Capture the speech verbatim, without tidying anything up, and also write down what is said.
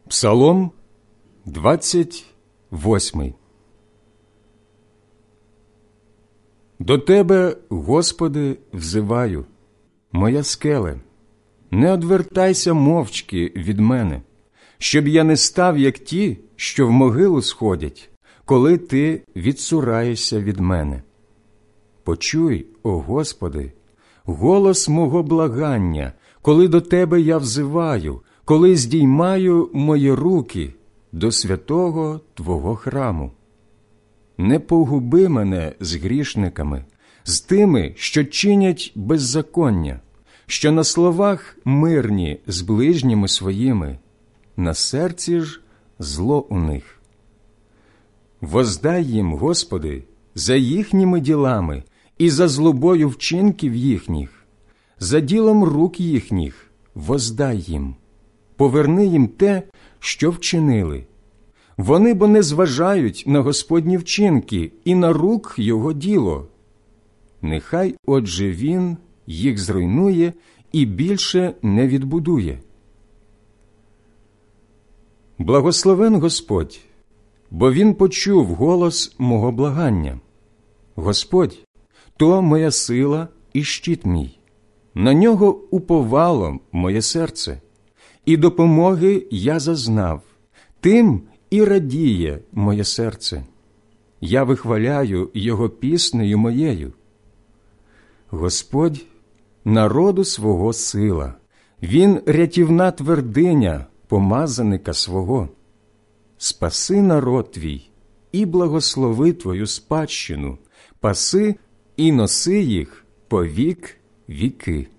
Псалом двадцять восьмий. До Тебе, Господи, взиваю, моя скеле, не одвертайся мовчки від мене, щоб я не став, як ті, що в могилу сходять, коли Ти відсураєшся від мене. Почуй, о Господи, голос мого благання, коли до Тебе я взиваю, коли здіймаю мої руки до святого Твого храму. Не погуби мене з грішниками, з тими, що чинять беззаконня, що на словах мирні з ближніми своїми, на серці ж зло у них. Воздай їм, Господи, за їхніми ділами і за злобою вчинків їхніх, за ділом рук їхніх воздай їм, поверни їм те, що вчинили. Вони бо не зважають на Господні вчинки і на рук Його діло. Нехай, отже, Він їх зруйнує і більше не відбудує. Благословен Господь, бо Він почув голос мого благання. Господь – то моя сила і щит мій. На Нього уповало моє серце, і допомоги я зазнав. Тим і радіє моє серце. Я вихваляю Його піснею моєю. Господь – народу свого сила, Він рятівна твердиня помазаника свого. Спаси народ твій і благослови твою спадщину, паси і носи їх по вік віки.